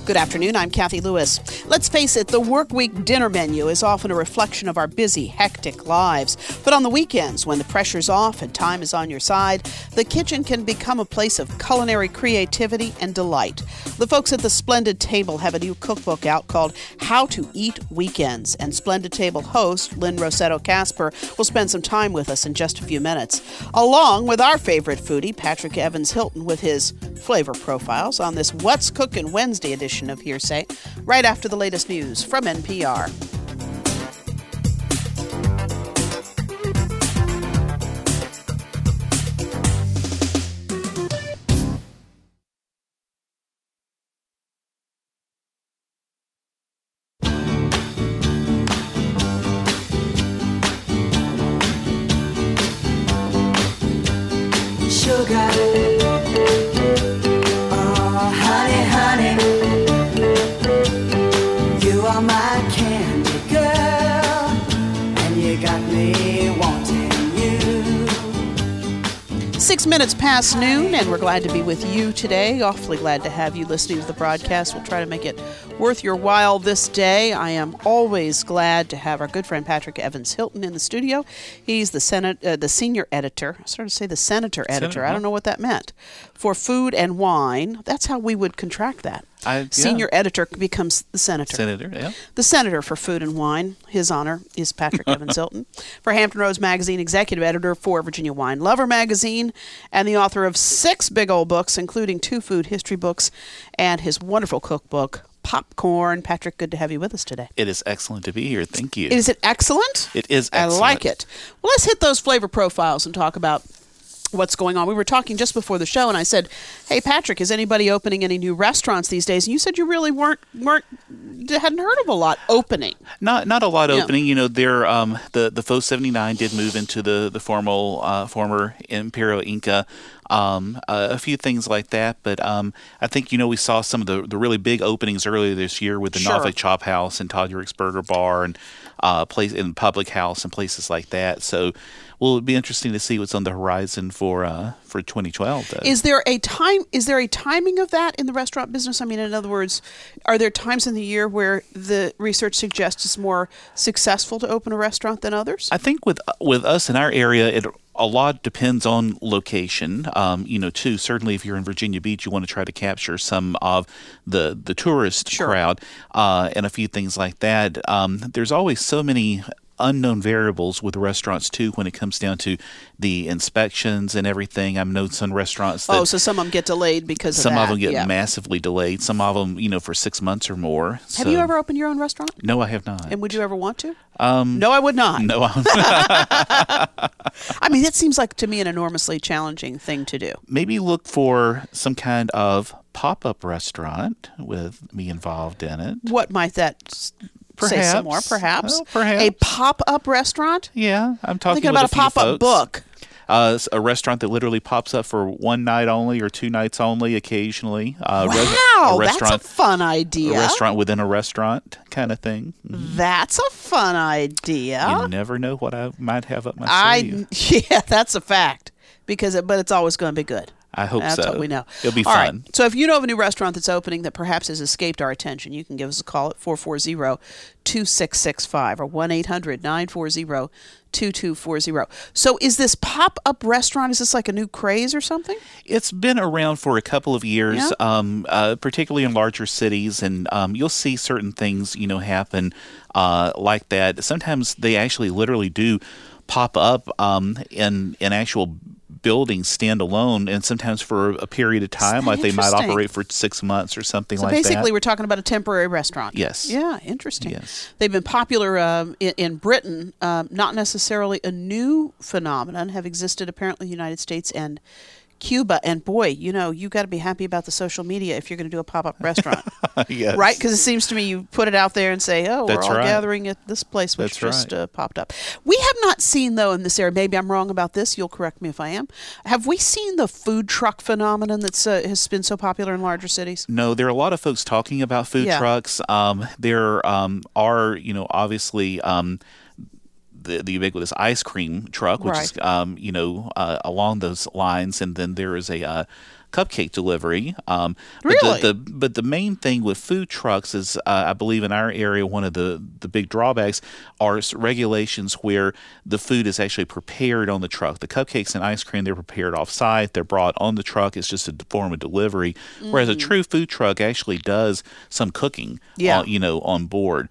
Good afternoon, I'm Kathy Lewis. Let's face it, the work week dinner menu is often a reflection of our busy, hectic lives. But on the weekends, when the pressure's off and time is on your side, the kitchen can become a place of culinary creativity and delight. The folks at the Splendid Table have a new cookbook out called How to Eat Weekends, and Splendid Table host Lynn Rossetto Casper will spend some time with us in just a few minutes, along with our favorite foodie, Patrick Evans Hilton, with his flavor profiles on this What's Cookin' Wednesday edition of Hearsay, right after the latest news from NPR. Sugar. My candy girl, and you got me wanting you. 6 minutes past noon, and we're glad to be with you today. Awfully glad to have you listening to the broadcast. We'll try to make it worth your while this day. I am always glad to have our good friend Patrick Evans Hilton in the studio. He's the senior editor. I started to say the senator editor. I don't know what that meant. For Food and Wine. That's how we would contract that. Senior editor becomes the senator. Senator, yeah. The senator for Food and Wine. His honor is Patrick Evans Hilton. For Hampton Roads Magazine, executive editor for Virginia Wine Lover Magazine, and the author of 6 big old books, including 2 food history books and his wonderful cookbook, Popcorn. Patrick, good to have you with us today. It is excellent to be here. Thank you. Is it excellent? It is excellent. I like it. Well, let's hit those flavor profiles and talk about what's going on. We were talking just before the show, and I said, "Hey, Patrick, is anybody opening any new restaurants these days?" And you said you really hadn't heard of a lot opening. Not a lot opening. You know, they're the Faux 79 did move into the former Imperial Inca. A few things like that, but I think we saw some of the really big openings earlier this year with the Nave Chop House and Todd Yurick's Burger Bar and place in Public House and places like that. So, it'll be interesting to see what's on the horizon for 2012. Though. Is there a timing of that in the restaurant business? I mean, in other words, are there times in the year where the research suggests it's more successful to open a restaurant than others? I think with us in our area, a lot depends on location. Too, certainly if you're in Virginia Beach, you want to try to capture some of the tourist crowd and a few things like that. There's always so many unknown variables with restaurants too when it comes down to the inspections and everything. I've known some restaurants that so some of them get delayed because of that. Some of them get massively delayed. Some of them, for 6 months or more. Have you ever opened your own restaurant? No, I have not. And would you ever want to? No, I would not. No, I mean, it seems like to me an enormously challenging thing to do. Maybe look for some kind of pop-up restaurant with me involved in it. What might that? Say some more, perhaps. Well, perhaps. A pop-up restaurant? Yeah, I'm talking thinking about with a few pop-up book. A restaurant that literally pops up for one night only or 2 nights only occasionally. Wow, that's a fun idea. A restaurant within a restaurant kind of thing. Mm-hmm. That's a fun idea. You never know what I might have up my sleeve. Yeah, that's a fact. But it's always going to be good. I hope so. That's what we know. It'll be All fun. Right. So if you know of a new restaurant that's opening that perhaps has escaped our attention, you can give us a call at 440-2665 or 1-800-940-2240. So is this pop-up restaurant, is this like a new craze or something? It's been around for a couple of years, particularly in larger cities, and you'll see certain things, happen like that. Sometimes they actually literally do pop up in actual buildings stand alone, and sometimes for a period of time, like they might operate for 6 months or something like that. So basically, we're talking about a temporary restaurant. Yes. Yeah, interesting. Yes. They've been popular in Britain, not necessarily a new phenomenon, have existed apparently in the United States and Cuba. And boy, you got to be happy about the social media if you're going to do a pop-up restaurant. Yes. Right? Because it seems to me you put it out there and say, we're all gathering at this place, which just popped up. We have not seen, though, in this area, maybe I'm wrong about this, you'll correct me if I am, have we seen the food truck phenomenon that has been so popular in larger cities? No, there are a lot of folks talking about food trucks. There are, obviously, the ubiquitous ice cream truck, which is, along those lines. And then there is a cupcake delivery. Really? But the main thing with food trucks is, I believe in our area, one of the big drawbacks are regulations where the food is actually prepared on the truck. The cupcakes and ice cream, they're prepared off-site. They're brought on the truck. It's just a form of delivery. Whereas a true food truck actually does some cooking, on board.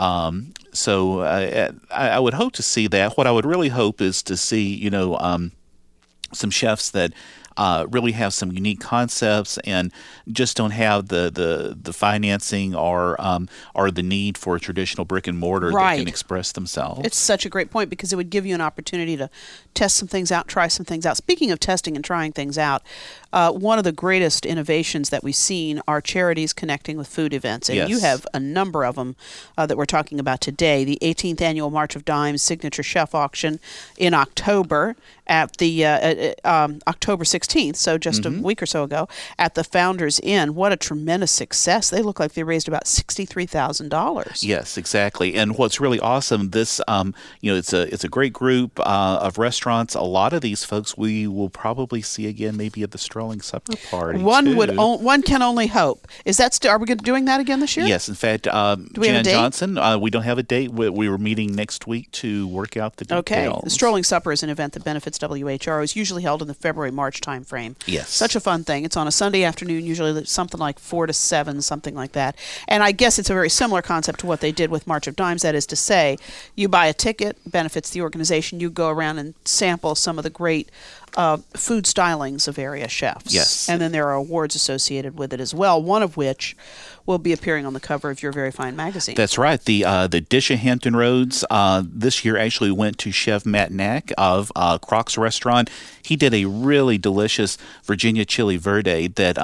So I would hope to see that. What I would really hope is to see, some chefs that really have some unique concepts and just don't have the financing or the need for a traditional brick and mortar that can express themselves. It's such a great point because it would give you an opportunity to test some things out, try some things out. Speaking of testing and trying things out, one of the greatest innovations that we've seen are charities connecting with food events. And you have a number of them that we're talking about today. The 18th Annual March of Dimes Signature Chef Auction in October at the October 16th, so just a week or so ago, at the Founders Inn. What a tremendous success. They look like they raised about $63,000. Yes, exactly. And what's really awesome, this, it's a great group of restaurants. A lot of these folks we will probably see again maybe at the Strolling Supper Party. One can only hope. Is that are we doing that again this year? Yes. In fact, Jan Johnson, we don't have a date. We were meeting next week to work out the details. Okay. The Strolling Supper is an event that benefits WHR. It's usually held in the February-March time frame. Yes. Such a fun thing. It's on a Sunday afternoon, usually something like 4 to 7, something like that. And I guess it's a very similar concept to what they did with March of Dimes. That is to say, you buy a ticket, benefits the organization. You go around and sample some of the great food stylings of area chefs. Yes. And then there are awards associated with it as well, one of which will be appearing on the cover of your very fine magazine. That's right. The Dish of Hampton Roads this year actually went to Chef Matt Knack of Croc's Restaurant. He did a really delicious Virginia chili verde that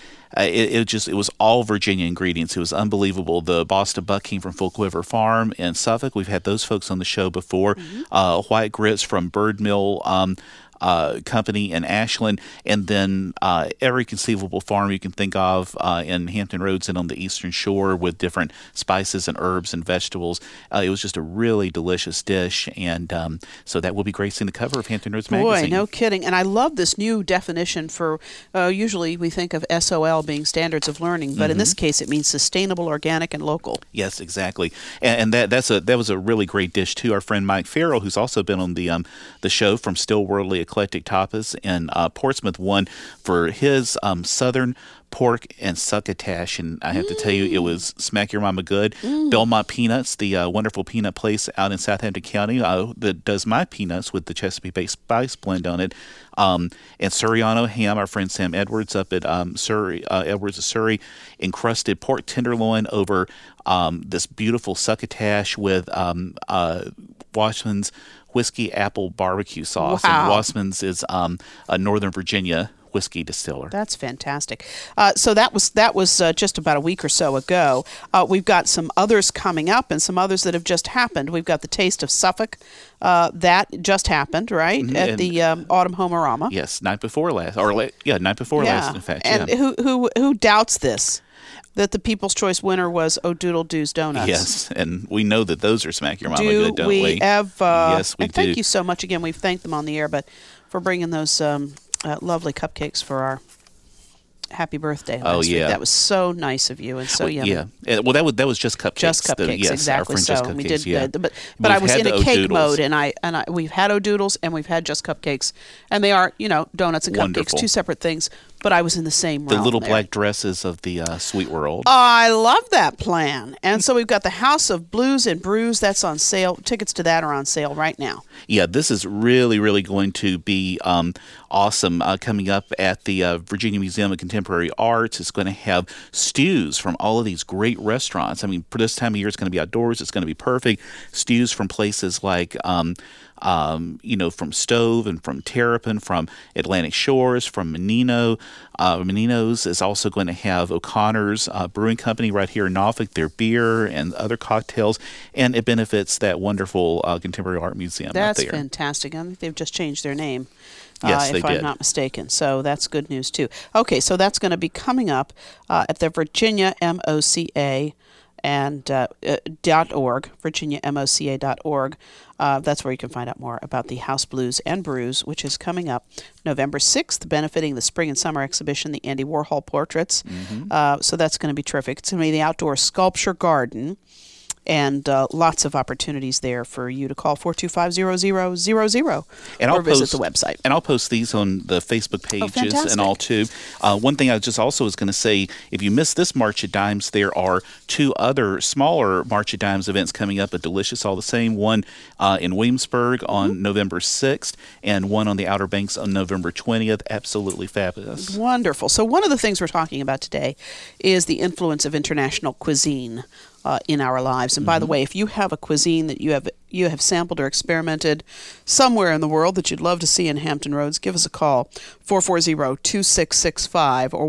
it was all Virginia ingredients. It was unbelievable. The Boston Buck came from Folk River Farm in Suffolk. We've had those folks on the show before. White grits from Bird Mill Company in Ashland, and then every conceivable farm you can think of in Hampton Roads and on the Eastern Shore with different spices and herbs and vegetables. It was just a really delicious dish, and so that will be gracing the cover of Hampton Roads magazine. Boy, no kidding. And I love this new definition for, usually we think of SOL being standards of learning, but in this case it means sustainable, organic, and local. Yes, exactly. And that was a really great dish too. Our friend Mike Farrell, who's also been on the show from Still Worldly Eclectic Tapas in Portsmouth, won for his Southern pork and succotash, and I have to tell you, it was smack your mama good. Belmont Peanuts, the wonderful peanut place out in Southampton County that does my peanuts with the Chesapeake Bay Spice blend on it. And Suriano ham, our friend Sam Edwards up at Edwards of Surrey, encrusted pork tenderloin over this beautiful succotash with Washman's whiskey apple barbecue sauce. Wow. And Wassman's is a Northern Virginia whiskey distiller. That's fantastic. So that was just about a week or so ago. We've got some others coming up and some others that have just happened. We've got the Taste of Suffolk. That just happened, right? At the Autumn Homerama. Yes, night before last. Night before last, in fact. And who doubts this? That the People's Choice winner was O'Doodle Do's Donuts. Yes, and we know that those are smack your mama good, don't we? We ever? Yes, we do. Thank you so much again. We've thanked them on the air, but for bringing those lovely cupcakes for our happy birthday last week. That was so nice of you and so yummy. Yeah. Well, that was just cupcakes. Just cupcakes, yes, exactly. Just So cupcakes, we did, yeah. but I was in a cake O'Doodles. mode, and we've had O'Doodles and we've had just cupcakes, and they are donuts and Wonderful. cupcakes, two separate things. But I was in the same realm. The little there. black dresses of the sweet world. I love that plan. And so we've got the House of Blues and Brews. That's on sale. Tickets to that are on sale right now. Yeah, this is really, really going to be awesome. Coming up at the Virginia Museum of Contemporary Arts, it's going to have stews from all of these great restaurants. I mean, for this time of year, it's going to be outdoors. It's going to be perfect. Stews from places like from Stove and from Terrapin, from Atlantic Shores, from Menino. Menino's is also going to have O'Connor's Brewing Company right here in Norfolk, their beer and other cocktails, and it benefits that wonderful Contemporary Art Museum out there. That's fantastic. I think they've just changed their name. Yes, they if I'm did. not mistaken. So that's good news, too. Okay, so that's going to be coming up at the Virginia MOCA and .org, VirginiaMOCA.org. That's where you can find out more about the House Blues and Brews, which is coming up November 6th, benefiting the spring and summer exhibition, the Andy Warhol Portraits. So that's going to be terrific. It's going to be the outdoor sculpture garden. And lots of opportunities there for you to call 425-0000 or visit the website. And I'll post these on the Facebook pages and all too. One thing I just also was going to say, if you missed this March of Dimes, there are 2 other smaller March of Dimes events coming up at Delicious All the Same. One in Williamsburg on November 6th and one on the Outer Banks on November 20th. Absolutely fabulous. Wonderful. So one of the things we're talking about today is the influence of international cuisine in our lives. And by the way, if you have a cuisine that you have sampled or experimented somewhere in the world that you'd love to see in Hampton Roads, give us a call, 440-2665 or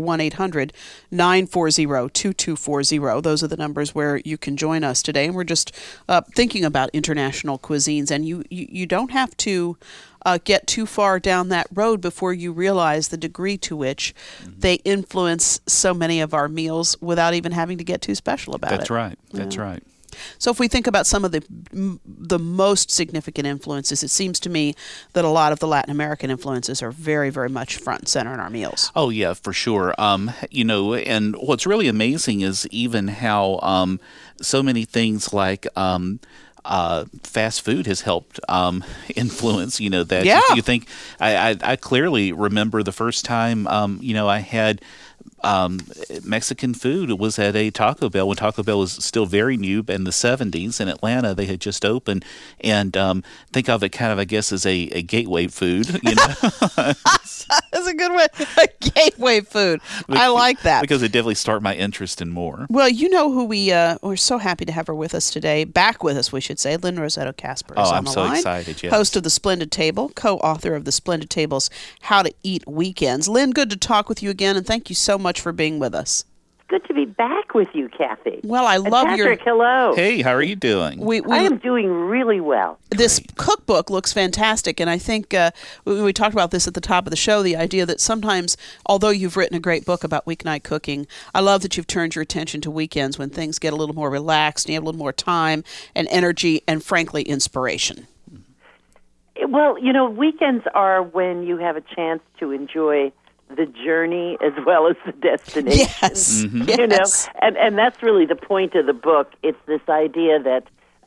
1-800-940-2240. Those are the numbers where you can join us today. And we're just thinking about international cuisines. And you don't have to get too far down that road before you realize the degree to which they influence so many of our meals without even having to get too special about it. That's right. That's right. So if we think about some of the most significant influences, it seems to me that a lot of the Latin American influences are very, very much front and center in our meals. Oh, yeah, for sure. And what's really amazing is even how so many things like fast food has helped influence, that. Yeah. You think, I clearly remember the first time, I had Mexican food was at a Taco Bell when Taco Bell was still very new in the 70s in Atlanta. They had just opened, and think of it kind of, I guess, as a gateway food. That's a good way. A gateway food. I like that. Because it definitely started my interest in more. Well, you know who we're so happy to have her with us today. Back with us, we should say. Lynn Rossetto Kasper is on the line. I'm so excited, yes. Host of The Splendid Table, co-author of The Splendid Table's How to Eat Weekends. Lynn, good to talk with you again, and thank you so much for being with us. Good to be back with you, Kathy. Well, I love Patrick, hello. Hey, how are you doing? I am doing really well. This cookbook looks fantastic, and I think we talked about this at the top of the show, the idea that sometimes, although you've written a great book about weeknight cooking, I love that you've turned your attention to weekends when things get a little more relaxed and you have a little more time and energy and, frankly, inspiration. Well, weekends are when you have a chance to enjoy the journey as well as the destination. Yes. Mm-hmm. Yes. And that's really the point of the book. It's this idea that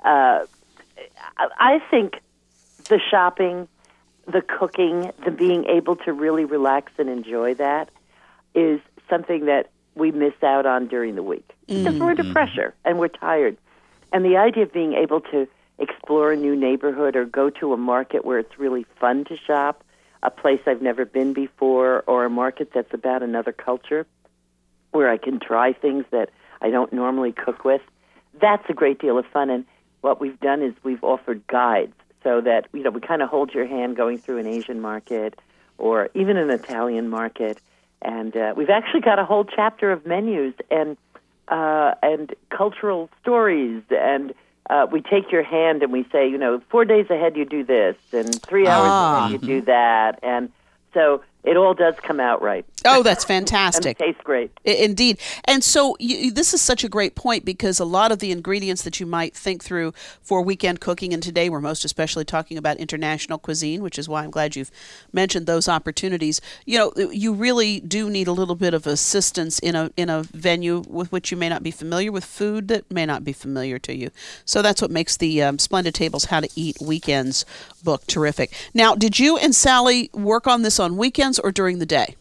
I think the shopping, the cooking, the being able to really relax and enjoy that is something that we miss out on during the week. Because we're under pressure and we're tired. And the idea of being able to explore a new neighborhood or go to a market where it's really fun to shop, a place I've never been before, or a market that's about another culture where I can try things that I don't normally cook with. That's a great deal of fun. And what we've done is we've offered guides so that, we kind of hold your hand going through an Asian market or even an Italian market. And we've actually got a whole chapter of menus and cultural stories, and we take your hand and we say, 4 days ahead you do this, and 3 hours ahead you do that, and so it all does come out right. Oh, that's fantastic. And it tastes great. Indeed. And so this is such a great point, because a lot of the ingredients that you might think through for weekend cooking, and today we're most especially talking about international cuisine, which is why I'm glad you've mentioned those opportunities. You really do need a little bit of assistance in a venue with which you may not be familiar, with food that may not be familiar to you. So that's what makes the Splendid Tables How to Eat Weekends book terrific. Now, did you and Sally work on this on weekends or during the day?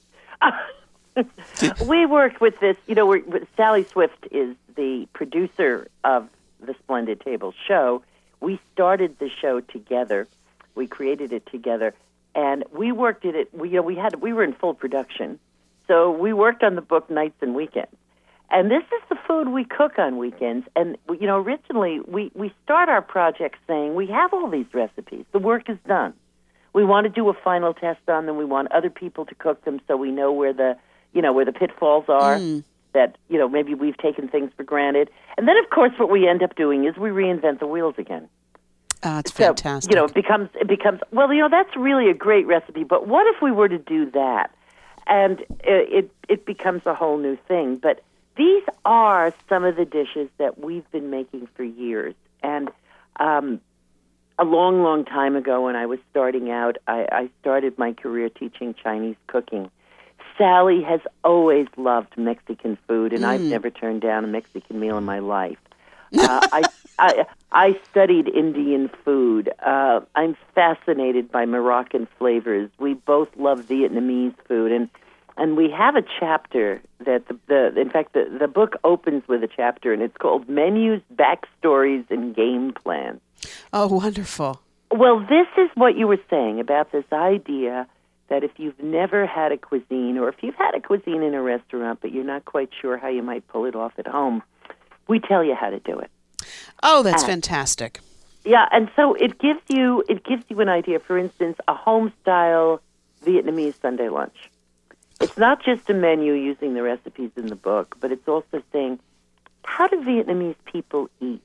We worked with this, Sally Swift is the producer of the Splendid Table show. We started the show together. We created it together, and we worked at it. We were in full production, so we worked on the book nights and weekends. And this is the food we cook on weekends. And, originally we start our project saying we have all these recipes. The work is done. We want to do a final test on them. We want other people to cook them so we know where the pitfalls are, that, maybe we've taken things for granted. And then, of course, what we end up doing is we reinvent the wheels again. It's fantastic. It becomes, well, that's really a great recipe, but what if we were to do that? And it becomes a whole new thing. But these are some of the dishes that we've been making for years. And a long, long time ago when I was starting out, I started my career teaching Chinese cooking. Sally has always loved Mexican food, and I've never turned down a Mexican meal in my life. I studied Indian food. I'm fascinated by Moroccan flavors. We both love Vietnamese food, and we have a chapter that the book opens with a chapter, and it's called Menus, Backstories, and Game Plans. Oh, wonderful. Well, this is what you were saying about this idea that if you've never had a cuisine, or if you've had a cuisine in a restaurant, but you're not quite sure how you might pull it off at home, we tell you how to do it. Oh, that's fantastic. Yeah, and so it gives you an idea. For instance, a home-style Vietnamese Sunday lunch. It's not just a menu using the recipes in the book, but it's also saying, how do Vietnamese people eat?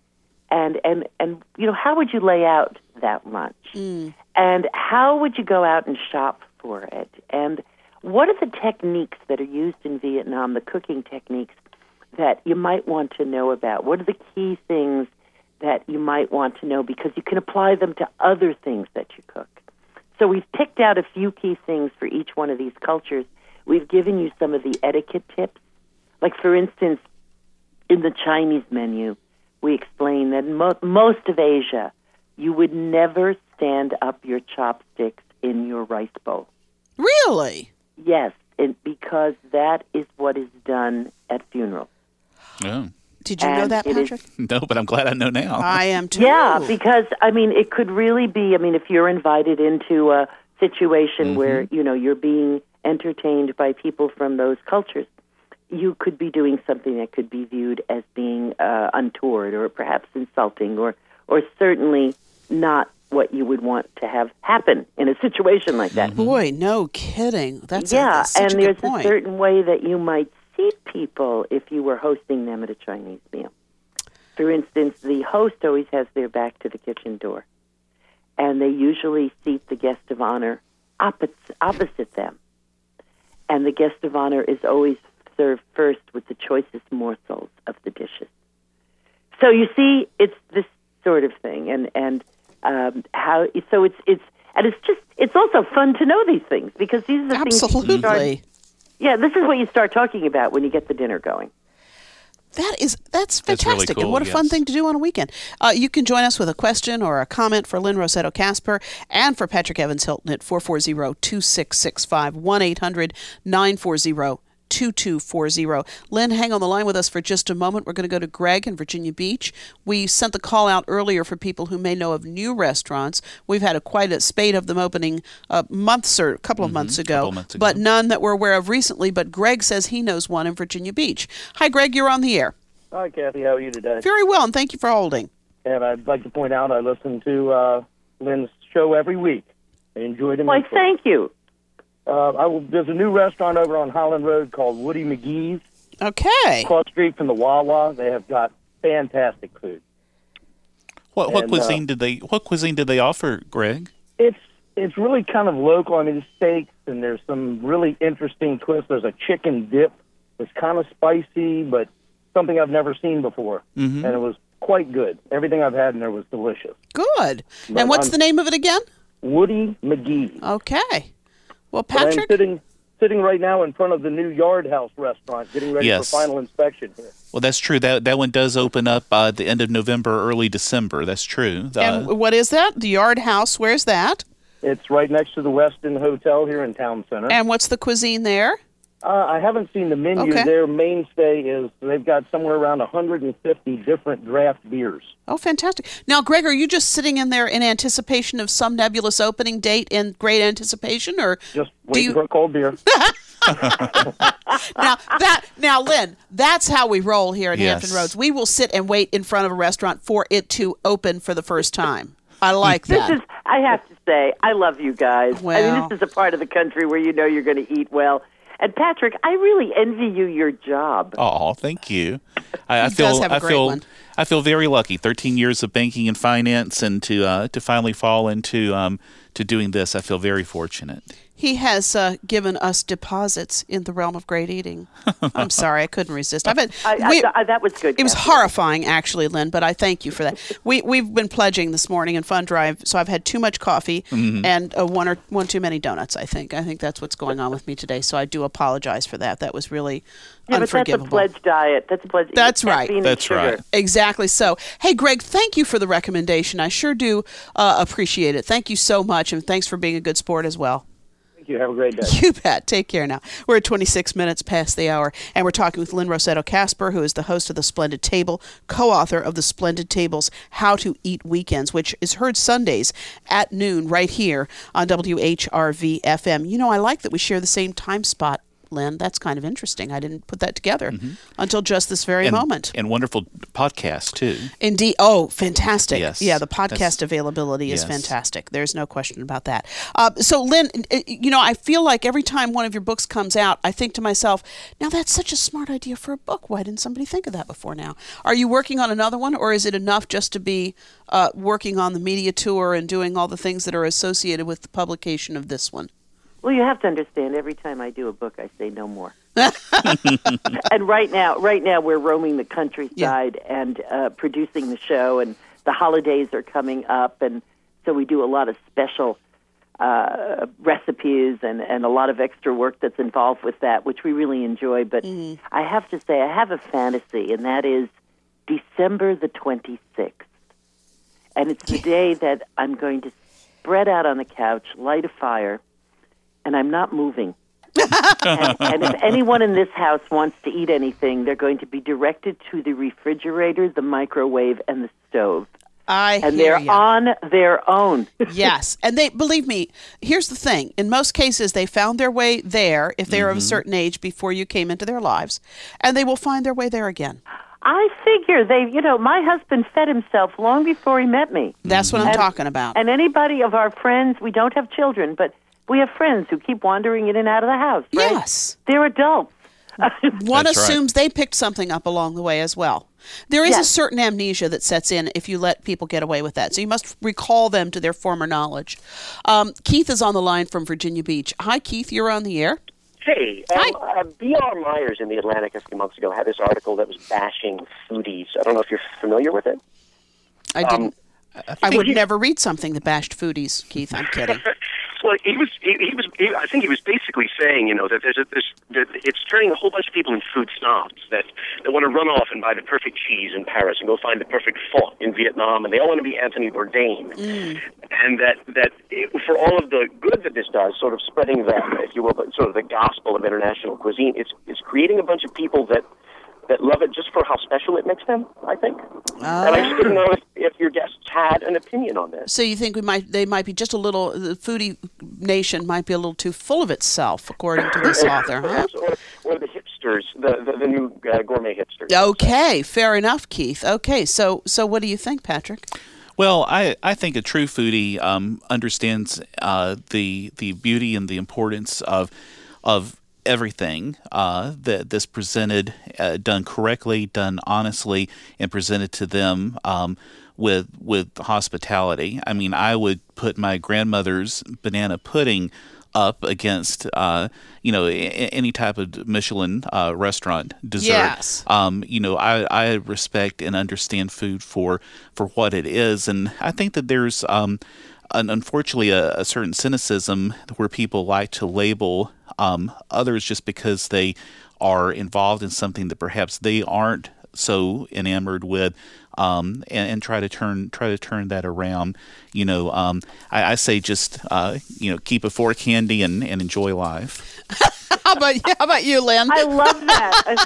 And how would you lay out that lunch? And how would you go out and shop for it? And what are the techniques that are used in Vietnam, the cooking techniques that you might want to know about? What are the key things that you might want to know, because you can apply them to other things that you cook? So we've picked out a few key things for each one of these cultures. We've given you some of the etiquette tips. Like, for instance, in the Chinese menu, we explain that in most of Asia, you would never stand up your chopsticks in your rice bowl. Really? Yes, because that is what is done at funerals. Oh. Did you know that, Patrick? No, but I'm glad I know now. I am too. Yeah, because, it could really be, if you're invited into a situation where, you're being entertained by people from those cultures, you could be doing something that could be viewed as being untoward or perhaps insulting or certainly not what you would want to have happen in a situation like that. Boy, no kidding. That's that's such and a there's good point. a certain way that you might seat people if you were hosting them at a Chinese meal. For instance, the host always has their back to the kitchen door, and they usually seat the guest of honor opposite them. And the guest of honor is always served first with the choicest morsels of the dishes. So you see, it's this sort of thing, and how. So it's also fun to know these things, because these are the things. Absolutely. This is what you start talking about when you get the dinner going. That's fantastic, really cool, and what a fun yes. thing to do on a weekend. You can join us with a question or a comment for Lynn Rossetto Kasper and for Patrick Evans Hilton at 440-2665, 1-800-940-2240. Lynn, hang on the line with us for just a moment. We're going to go to Greg in Virginia Beach. We sent the call out earlier for people who may know of new restaurants. We've had quite a spate of them opening a couple of months ago, but none that we're aware of recently. But Greg says he knows one in Virginia Beach. Hi, Greg. You're on the air. Hi, Kathy. How are you today? Very well, and thank you for holding. And I'd like to point out I listen to Lynn's show every week. I enjoyed it. Why, thank you. There's a new restaurant over on Holland Road called Woody McGee's. Okay. Across the street from the Wawa. They have got fantastic food. What cuisine did they offer, Greg? It's really kind of local. I mean, there's steaks, and there's some really interesting twists. There's a chicken dip that's kind of spicy, but something I've never seen before. And it was quite good. Everything I've had in there was delicious. Good. And what's the name of it again? Woody McGee's. Okay. Well, Patrick? I'm sitting right now in front of the new Yard House restaurant, getting ready for final inspection here. Well, that's true. That one does open up at the end of November, early December. That's true. And what is that? The Yard House. Where's that? It's right next to the Westin Hotel here in Town Center. And what's the cuisine there? I haven't seen the menu. Okay. Their mainstay is they've got somewhere around 150 different draft beers. Oh, fantastic. Now, Greg, are you just sitting in there in anticipation of some nebulous opening date in great anticipation, or just waiting for a cold beer? Now, Lynn, that's how we roll here at Hampton Roads. We will sit and wait in front of a restaurant for it to open for the first time. I like that. I have to say, I love you guys. Well, this is a part of the country where you know you're going to eat well. And Patrick, I really envy you your job. Oh, thank you. I feel very lucky. 13 years of banking and finance, and to finally fall into to doing this, I feel very fortunate. He has given us deposits in the realm of great eating. I'm sorry, I couldn't resist. that was good. It was Kathy. horrifying, actually, Lynn, but I thank you for that. We've been pledging this morning in Fund Drive, so I've had too much coffee and one too many donuts, I think. I think that's what's going on with me today, so I do apologize for that. That was really unforgivable. But that's a pledge diet. That's a pledge. That's right. Caffeine and That's sugar. right. Exactly so. Hey, Greg, thank you for the recommendation. I sure do appreciate it. Thank you so much, and thanks for being a good sport as well. Thank you. Have a great day. You bet. Take care now. We're at 26 minutes past the hour, and we're talking with Lynn Rossetto Kasper, who is the host of The Splendid Table, co-author of The Splendid Table's How to Eat Weekends, which is heard Sundays at noon right here on WHRV-FM. You know, I like that we share the same time spot, Lynn. That's kind of interesting. I didn't put that together until just this very moment. And wonderful podcast, too. Indeed. Oh, fantastic. Yes. Yeah, the podcast That's- availability is yes. fantastic. There's no question about that. So, Lynn, you know, I feel like every time one of your books comes out, I think to myself, now that's such a smart idea for a book. Why didn't somebody think of that before now? Are you working on another one, or is it enough just to be working on the media tour and doing all the things that are associated with the publication of this one? Well, you have to understand, every time I do a book, I say no more. And right now we're roaming the countryside and producing the show, and the holidays are coming up, and so we do a lot of special recipes and a lot of extra work that's involved with that, which we really enjoy. But I have to say, I have a fantasy, and that is December the 26th. And it's the day that I'm going to spread out on the couch, light a fire, and I'm not moving. and if anyone in this house wants to eat anything, they're going to be directed to the refrigerator, the microwave, and the stove. And they're on their own. Yes. And they, believe me, here's the thing. In most cases, they found their way there, if they are of a certain age, before you came into their lives, and they will find their way there again. I figure my husband fed himself long before he met me. That's what I'm talking about. And anybody of our friends, we don't have children, but we have friends who keep wandering in and out of the house, right? Yes. They're adults. One That's assumes they picked something up along the way as well. There is a certain amnesia that sets in if you let people get away with that. So you must recall them to their former knowledge. Keith is on the line from Virginia Beach. Hi, Keith. You're on the air. Hey, B.R. Myers in The Atlantic a few months ago had this article that was bashing foodies. I don't know if you're familiar with it. I didn't. I would never read something that bashed foodies, Keith. I'm kidding. Well, I think he was basically saying, that it's turning a whole bunch of people into food snobs that want to run off and buy the perfect cheese in Paris and go find the perfect pho in Vietnam, and they all want to be Anthony Bourdain. And that for all of the good that this does, sort of spreading the, if you will, sort of the gospel of international cuisine, it's creating a bunch of people that love it just for how special it makes them, I think. And I just didn't know if your guests had an opinion on this. So you think they might be just a little, the foodie nation might be a little too full of itself, according to this author, huh? Or the hipsters, the new gourmet hipsters. Okay, fair enough, Keith. Okay, so what do you think, Patrick? Well, I think a true foodie understands the beauty and the importance of everything that's presented, done correctly, done honestly, and presented to them with hospitality. I mean, I would put my grandmother's banana pudding up against any type of Michelin restaurant dessert. Yes. I respect and understand food for what it is, and I think that there's unfortunately a certain cynicism where people like to label others just because they are involved in something that perhaps they aren't so enamored with, and try to turn that around. I say just keep a fork handy and enjoy life. How about you, Lynn? I love that.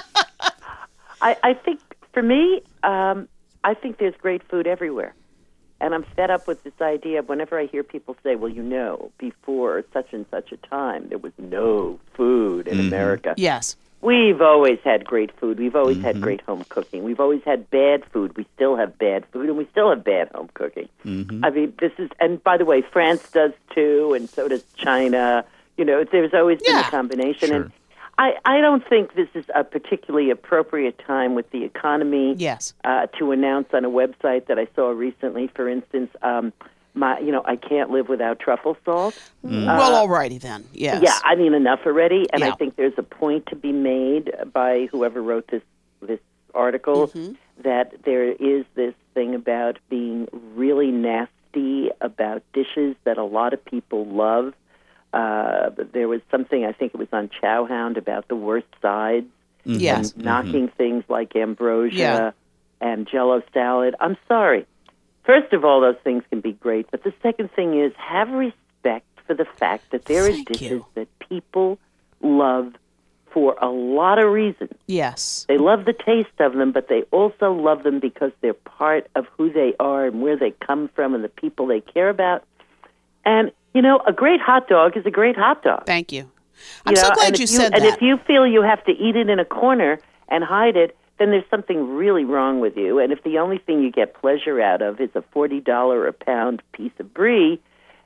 I think for me, I think there's great food everywhere. And I'm fed up with this idea of whenever I hear people say, well, before such and such a time, there was no food in America. Yes. We've always had great food. We've always had great home cooking. We've always had bad food. We still have bad food, and we still have bad home cooking. I mean, and by the way, France does too, and so does China. There's always been a combination. Sure. And I don't think this is a particularly appropriate time with the economy Yes. To announce on a website that I saw recently, for instance, I can't live without truffle salt. Well, alrighty then. Yes. Yeah, I mean, enough already. And Yeah. I think there's a point to be made by whoever wrote this article that there is this thing about being really nasty about dishes that a lot of people love. There was something, I think it was on Chowhound, about the worst sides. Yes. And knocking things like ambrosia Yeah. and Jell-O salad. I'm sorry. First of all, those things can be great, but the second thing is have respect for the fact that there are Thank dishes you. that people love for a lot of reasons. Yes. They love the taste of them, but they also love them because they're part of who they are and where they come from and the people they care about. And, a great hot dog is a great hot dog. Thank you. I'm so glad you said And that. if you feel you have to eat it in a corner and hide it, then there's something really wrong with you. And if the only thing you get pleasure out of is a $40 a pound piece of brie,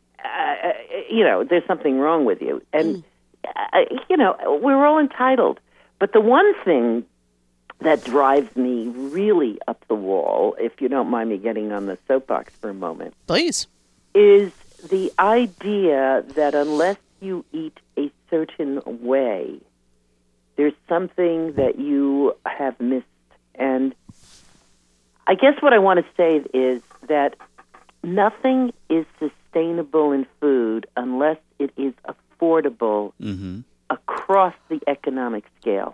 there's something wrong with you. And, we're all entitled. But the one thing that drives me really up the wall, if you don't mind me getting on the soapbox for a moment, Please. is the idea that unless you eat a certain way, there's something that you have missed. And I guess what I want to say is that nothing is sustainable in food unless it is affordable across the economic scale.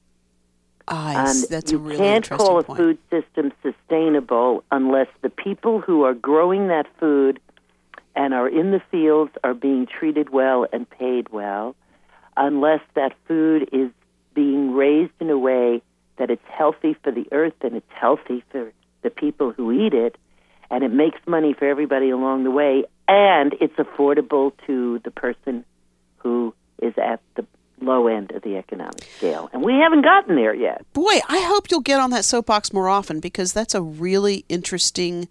That's a really you can't interesting call a point. food system sustainable unless the people who are growing that food and are in the fields are being treated well and paid well, unless that food is being raised in a way that it's healthy for the earth and it's healthy for the people who eat it, and it makes money for everybody along the way, and it's affordable to the person who is at the low end of the economic scale. And we haven't gotten there yet. Boy, I hope you'll get on that soapbox more often because that's a really interesting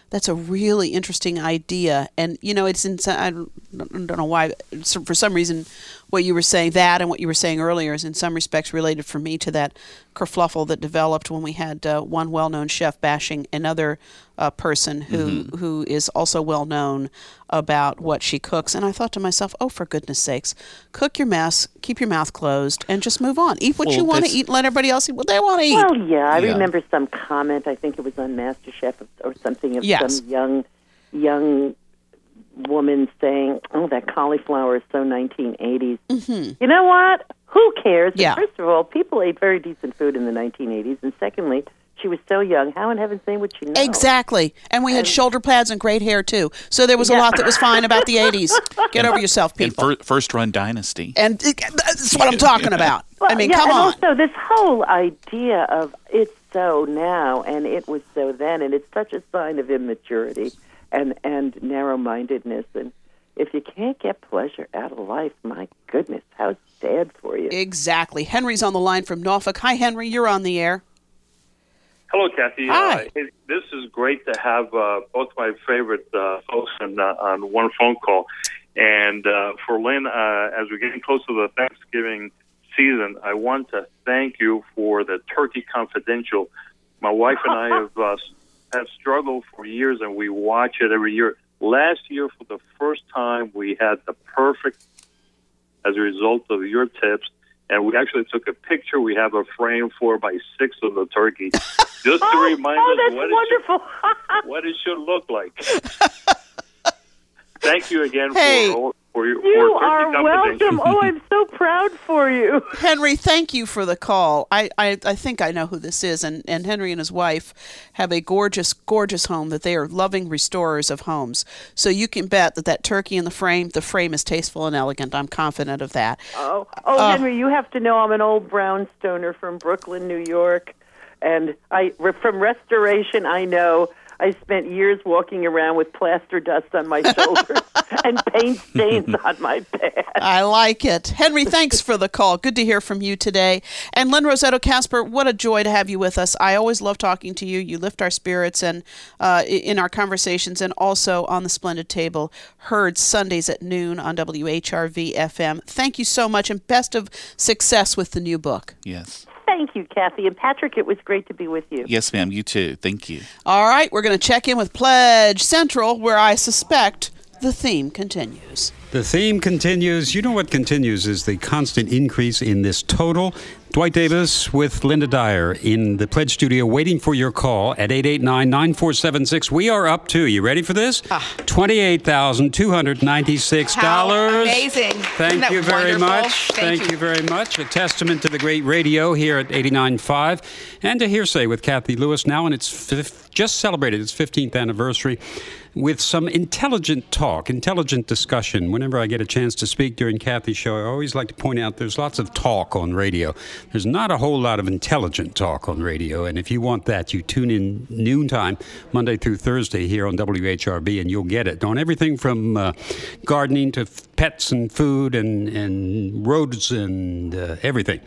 idea. And, it's I don't know why. For some reason, what you were saying, that and what you were saying earlier is in some respects related for me to that kerfluffle that developed when we had one well-known chef bashing another person who is also well-known about what she cooks. And I thought to myself, oh, for goodness sakes, cook your mess, keep your mouth closed, and just move on. Eat what you want to eat and let everybody else eat what they want to eat. Well, yeah, I remember some comment, I think it was on MasterChef or something, of some young woman saying, oh, that cauliflower is so 1980s. You know what? Who cares? Yeah. First of all, people ate very decent food in the 1980s. And secondly, she was so young. How in heaven's name would she know? Exactly. And we had shoulder pads and great hair, too. So there was a lot that was fine about the 80s. Get over yourself, people. And first run dynasty. And that's what I'm talking about. Well, I mean, yeah, come and on. Also, this whole idea of it's so now and it was so then, and it's such a sign of immaturity and narrow-mindedness. And if you can't get pleasure out of life, my goodness, how sad for you. Exactly. Henry's on the line from Norfolk. Hi, Henry. You're on the air. Hello, Kathy. Hi. This is great to have both my favorite folks on one phone call. And for Lynn, as we're getting close to the Thanksgiving season, I want to thank you for the Turkey Confidential. My wife and I have struggled for years, and we watch it every year. Last year, for the first time, we had the perfect as a result of your tips. And we actually took a picture. We have a frame 4x6 of the turkey, just to remind us that's wonderful. what it should look like. Thank you again for your You Turkey are welcome. Oh, I'm so proud for you. Henry, thank you for the call. I think I know who this is, and Henry and his wife have a gorgeous, gorgeous home that they are loving restorers of homes. So you can bet that turkey in the frame is tasteful and elegant. I'm confident of that. Oh, Henry, you have to know I'm an old brownstoner from Brooklyn, New York, and from restoration, I know. I spent years walking around with plaster dust on my shoulders and paint stains on my pants. I like it. Henry, thanks for the call. Good to hear from you today. And Lynn Rossetto Kasper, what a joy to have you with us. I always love talking to you. You lift our spirits and in our conversations, and also on the Splendid Table, heard Sundays at noon on WHRV FM. Thank you so much, and best of success with the new book. Yes. Thank you, Kathy. And Patrick, it was great to be with you. Yes, ma'am. You too. Thank you. All right, we're going to check in with Pledge Central, where I suspect the theme continues. The theme continues. You know what continues is the constant increase in this total. Dwight Davis with Linda Dyer in the Pledge Studio waiting for your call at 889-9476. We are up to, you ready for this? $28,296. How amazing. Thank you very wonderful? much. Thank you very much. A testament to the great radio here at 89.5 and to Hearsay with Kathy Lewis now in its just celebrated its 15th anniversary with some intelligent talk, intelligent discussion. Whenever I get a chance to speak during Kathy's show, I always like to point out there's lots of talk on radio. There's not a whole lot of intelligent talk on radio, and if you want that, you tune in noontime, Monday through Thursday here on WHRB, and you'll get it on everything from gardening to pets and food and roads and everything.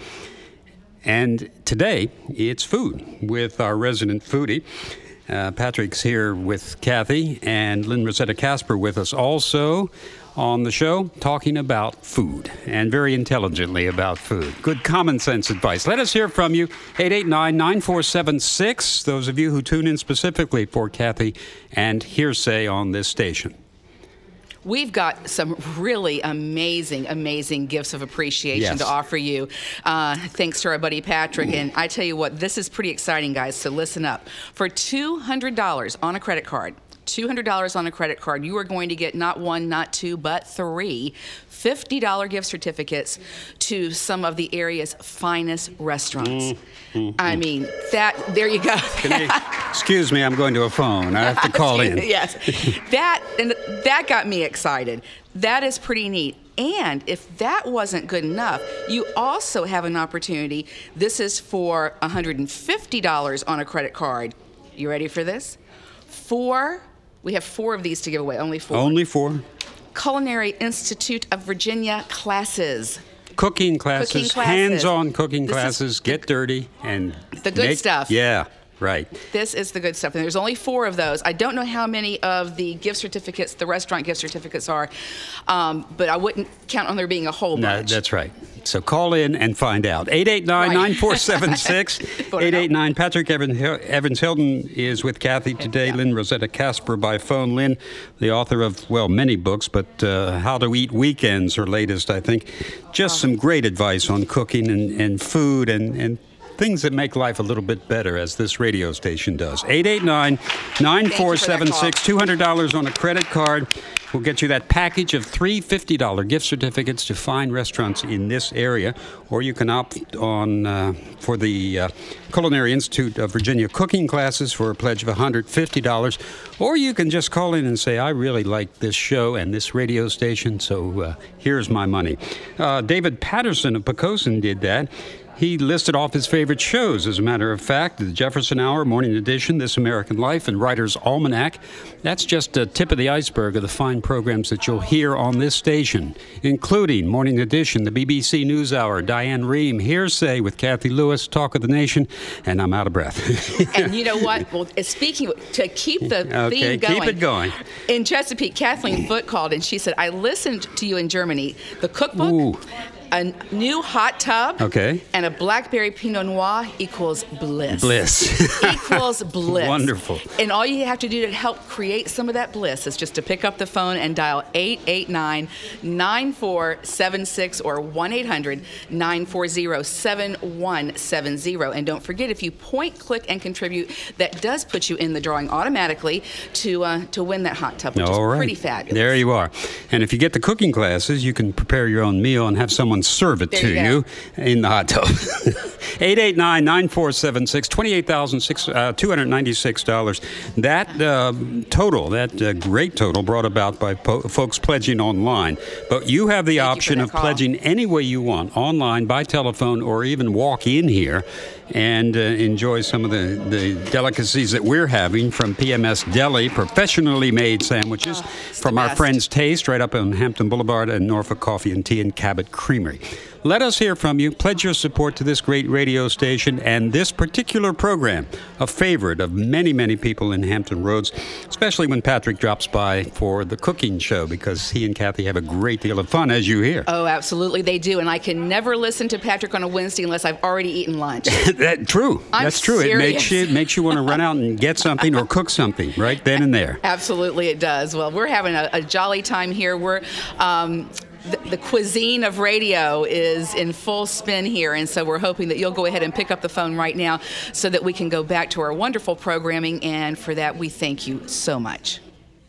And today, it's food with our resident foodie. Patrick's here with Kathy and Lynn Rosetta Casper with us also on the show, talking about food and very intelligently about food. Good common sense advice. Let us hear from you. 889-9476. Those of you who tune in specifically for Kathy and Hearsay on this station. We've got some really amazing gifts of appreciation to offer you, thanks to our buddy Patrick. And I tell you what, this is pretty exciting, guys, so listen up. For $200 on a credit card, $200 on a credit card, you are going to get not one, not two, but three $50 gift certificates to some of the area's finest restaurants. I mean, there you go. Excuse me, I'm going to a phone. I have to call in. Yes. That got me excited. That is pretty neat. And if that wasn't good enough, you also have an opportunity. This is for $150 on a credit card. You ready for this? We have 4 of these to give away. Only 4. Only 4. Culinary Institute of Virginia classes. Cooking classes. Hands-on cooking classes. Get dirty and the good stuff. Yeah. Right. This is the good stuff. And there's only 4 of those. I don't know how many of the gift certificates, the restaurant gift certificates are, but I wouldn't count on there being a whole bunch. No, that's right. So call in and find out. 889-9476. 889. Patrick Evans Hilton is with Kathy today. Lynn Rosetta Casper by phone. Lynn, the author of, well, many books, but How to Eat Weekends, her latest, I think. Just some great advice on cooking and food and things that make life a little bit better, as this radio station does. 889-9476. $200 on a credit card. We'll get you that package of 3 $50 gift certificates to fine restaurants in this area. Or you can opt on for the Culinary Institute of Virginia cooking classes for a pledge of $150. Or you can just call in and say, I really like this show and this radio station, so here's my money. David Patterson of Poquoson did that. He listed off his favorite shows, as a matter of fact, the Jefferson Hour, Morning Edition, This American Life, and Writer's Almanac. That's just a tip of the iceberg of the fine programs that you'll hear on this station, including Morning Edition, the BBC NewsHour, Diane Rehm, Hearsay with Kathy Lewis, Talk of the Nation, and I'm out of breath. And you know what? Well, speaking, to keep the theme going. Keep it going. In Chesapeake, Kathleen Foote called and she said, I listened to you in Germany. The cookbook, a new hot tub, and a blackberry Pinot Noir equals bliss. Equals bliss. Wonderful. And all you have to do to help create some of that bliss is just to pick up the phone and dial 889-9476 or 1-800-940-7170. And don't forget, if you point, click, and contribute, that does put you in the drawing automatically to win that hot tub, which is pretty fabulous. There you are. And if you get the cooking classes, you can prepare your own meal and have someone serve it to you in the hot tub. 889-9476, $28,296. That total, that great total brought about by folks pledging online. But you have the option of pledging any way you want, online, by telephone, or even walk in here and enjoy some of the delicacies that we're having from PMS Deli, professionally made sandwiches from our friends Taste, right up on Hampton Boulevard, and Norfolk Coffee and Tea and Cabot Creamery. Henry. Let us hear from you. Pledge your support to this great radio station and this particular program, a favorite of many, many people in Hampton Roads, especially when Patrick drops by for the cooking show, because he and Kathy have a great deal of fun, as you hear. Oh, absolutely, they do. And I can never listen to Patrick on a Wednesday unless I've already eaten lunch. That's true. That's true. Serious. It makes you want to run out and get something or cook something right then and there. Absolutely, it does. Well, we're having a jolly time here. We're the cuisine of radio is in full spin here, and so we're hoping that you'll go ahead and pick up the phone right now so that we can go back to our wonderful programming, and for that, we thank you so much.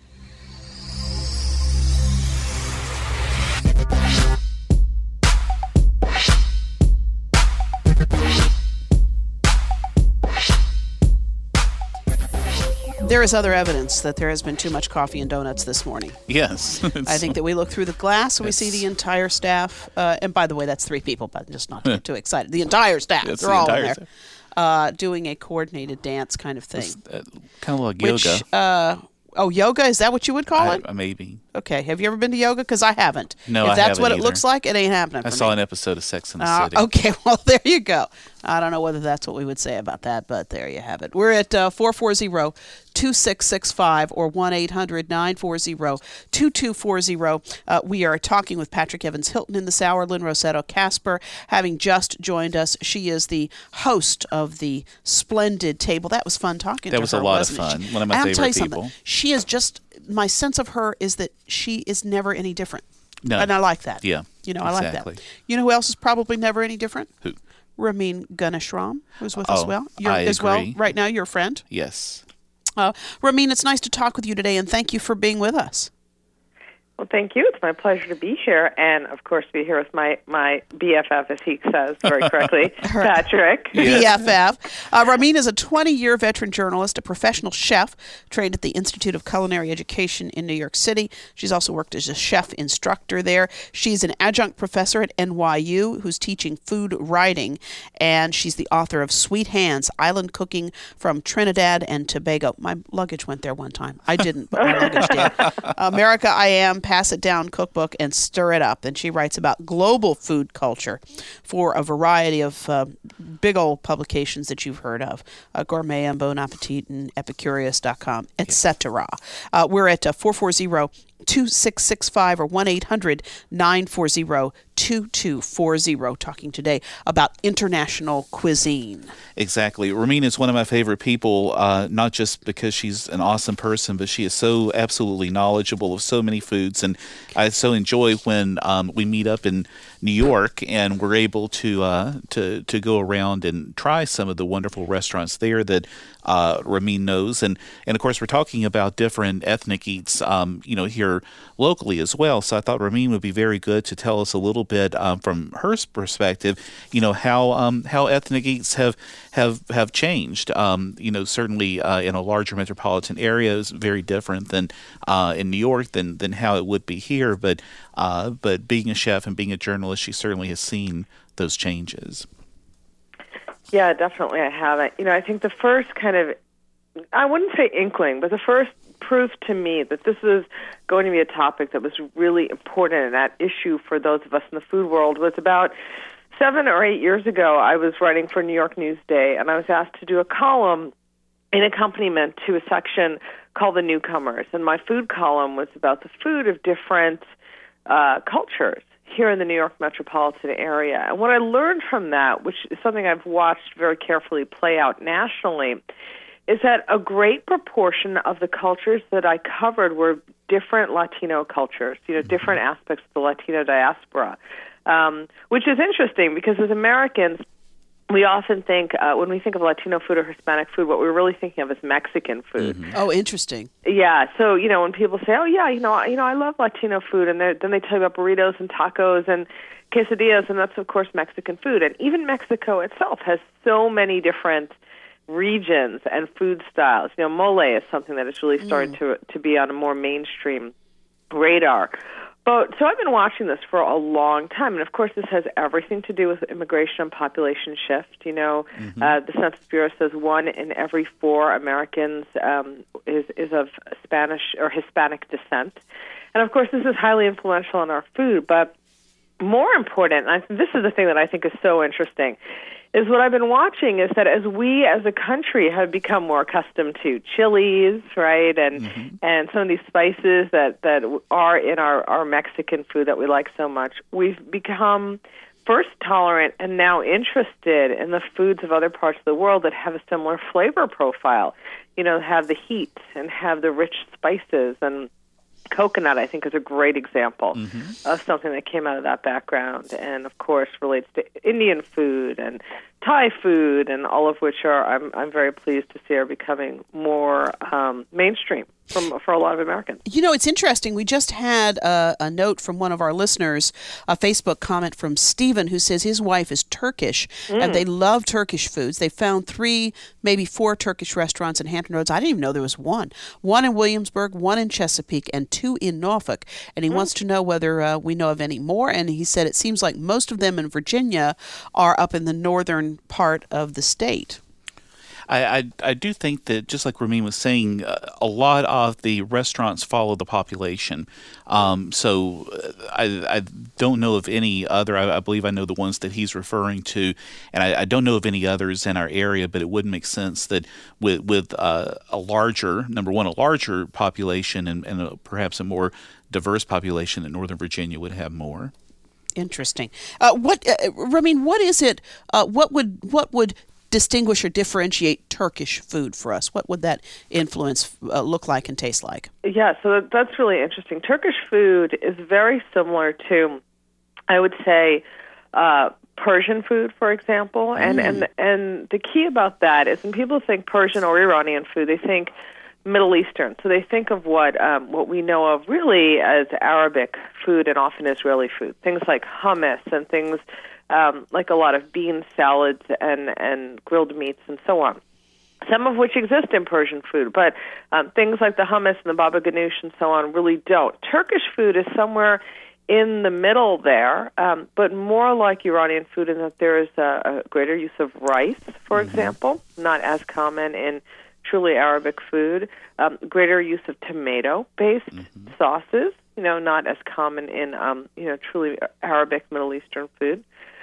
There is other evidence that there has been too much coffee and donuts this morning. Yes. I think that we look through the glass and we see the entire staff. And by the way, that's 3 people, but just not to get too excited. The entire staff. They're all in there. Doing a coordinated dance kind of thing. Kind of like yoga. Yoga? Is that what you would call it? Maybe. Okay. Have you ever been to yoga? Because I haven't. No, if I that's haven't what either. It looks like, it ain't happening for me. I saw an episode of Sex and the City. Okay, well, there you go. I don't know whether that's what we would say about that, but there you have it. We're at 440-2665 or 1-800-940-2240. We are talking with Patrick Evans Hilton in this hour. Lynn Rossetto Casper having just joined us. She is the host of the Splendid Table. That was fun talking to her. That was a lot of wasn't it? fun. One of my favorite people. Something. She is just, my sense of her is that she is never any different. No. And I like that. Yeah. I like that. You know who else is probably never any different? Who? Ramin Ganeshram, who's with us I as well. agree. Right now, you're a friend. Yes. Ramin, it's nice to talk with you today, and thank you for being with us. Well, thank you. It's my pleasure to be here, and of course, be here with my BFF, as he says very correctly, Patrick. BFF. Ramin is a 20-year veteran journalist, a professional chef, trained at the Institute of Culinary Education in New York City. She's also worked as a chef instructor there. She's an adjunct professor at NYU who's teaching food writing, and she's the author of Sweet Hands, Island Cooking from Trinidad and Tobago. My luggage went there one time. I didn't, but my luggage did. America I Am, Pass It Down Cookbook, and Stir It Up. And she writes about global food culture for a variety of big old publications that you've heard of, Gourmet and Bon Appetit and Epicurious.com, etc. We're at 440-2665 or 1-800-940-2240, talking today about international cuisine. Exactly. Ramin is one of my favorite people, not just because she's an awesome person, but she is so absolutely knowledgeable of so many foods. And I so enjoy when we meet up in New York and we're able to go around and try some of the wonderful restaurants there that Ramin knows. And of course, we're talking about different ethnic eats, here locally as well. So I thought Ramin would be very good to tell us a little bit from her perspective, how ethnic eats have changed. Certainly in a larger metropolitan area is very different than in New York than how it would be here. But being a chef and being a journalist, she certainly has seen those changes. Yeah, definitely I have. I think the first kind of, I wouldn't say inkling, but the first proof to me that this is going to be a topic that was really important and that issue for those of us in the food world was about 7 or 8 years ago. I was writing for New York Newsday, and I was asked to do a column in accompaniment to a section called The Newcomers. And my food column was about the food of different cultures here in the New York metropolitan area. And what I learned from that, which is something I've watched very carefully play out nationally, is that a great proportion of the cultures that I covered were different Latino cultures, different aspects of the Latino diaspora, which is interesting because as Americans, we often think, when we think of Latino food or Hispanic food, what we're really thinking of is Mexican food. Mm-hmm. Oh, interesting. Yeah, so, when people say, I love Latino food, and then they tell you about burritos and tacos and quesadillas, and that's, of course, Mexican food. And even Mexico itself has so many different regions and food styles. Mole is something that is really starting to be on a more mainstream radar. So I've been watching this for a long time, and of course this has everything to do with immigration and population shift. The Census Bureau says 1 in every 4 Americans is of Spanish or Hispanic descent. And of course this is highly influential on our food, but more important, and this is the thing that I think is so interesting, is what I've been watching is that as we as a country have become more accustomed to chilies, right, and some of these spices that are in our Mexican food that we like so much, we've become first tolerant and now interested in the foods of other parts of the world that have a similar flavor profile, have the heat and have the rich spices. And coconut, I think, is a great example of something that came out of that background, and of course relates to Indian food and Thai food, and all of which I'm very pleased to see are becoming more mainstream for a lot of Americans. It's interesting. We just had a note from one of our listeners, a Facebook comment from Stephen, who says his wife is Turkish, and they love Turkish foods. They found 3, maybe 4 Turkish restaurants in Hampton Roads. I didn't even know there was one. One in Williamsburg, one in Chesapeake, and 2 in Norfolk. And he wants to know whether we know of any more. And he said it seems like most of them in Virginia are up in the northern part of the state. I do think that, just like Ramin was saying, a lot of the restaurants follow the population. So I don't know of any other. I believe I know the ones that he's referring to, and I don't know of any others in our area. But it would make sense that with a larger, number one, a larger population and perhaps a more diverse population, that Northern Virginia would have more. Interesting. Ramin, what is it? What would distinguish or differentiate Turkish food for us? What would that influence look like and taste like? Yeah, so that's really interesting. Turkish food is very similar to, I would say, Persian food, for example. And the key about that is when people think Persian or Iranian food, they think Middle Eastern. So they think of what we know of really as Arabic food and often Israeli food. Things like hummus and things like a lot of bean salads and grilled meats and so on, some of which exist in Persian food, but things like the hummus and the baba ganoush and so on really don't. Turkish food is somewhere in the middle there, but more like Iranian food in that there is a greater use of rice, for example, not as common in truly Arabic food, greater use of tomato-based sauces, not as common in, truly Arabic Middle Eastern food.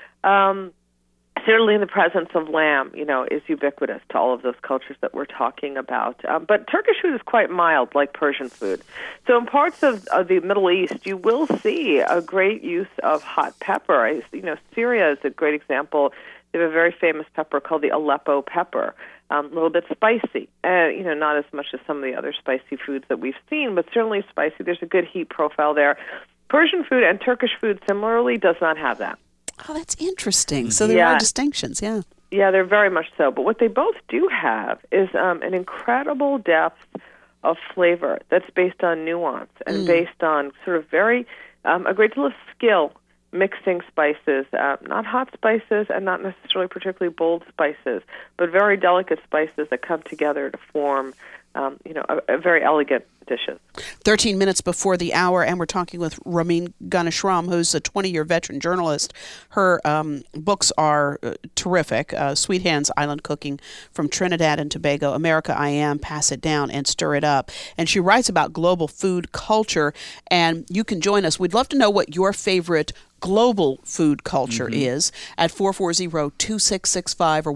Certainly the presence of lamb, is ubiquitous to all of those cultures that we're talking about. But Turkish food is quite mild, like Persian food. So in parts of the Middle East, you will see a great use of hot pepper. Syria is a great example. They have a very famous pepper called the Aleppo pepper. A little bit spicy, not as much as some of the other spicy foods that we've seen, but certainly spicy. There's a good heat profile there. Persian food and Turkish food similarly does not have that. Oh, that's interesting. So there are distinctions, yeah. Yeah, they're very much so. But what they both do have is an incredible depth of flavor that's based on nuance and based on sort of a great deal of skill mixing spices, not hot spices and not necessarily particularly bold spices, but very delicate spices that come together to form, a very elegant dishes. 13 minutes before the hour, and we're talking with Ramin Ghaneshram, who's a 20-year veteran journalist. Her books are terrific. Sweet Hands, Island Cooking from Trinidad and Tobago, America I Am, Pass It Down, and Stir It Up. And she writes about global food culture, and you can join us. We'd love to know what your favorite global food culture is at 440-2665 or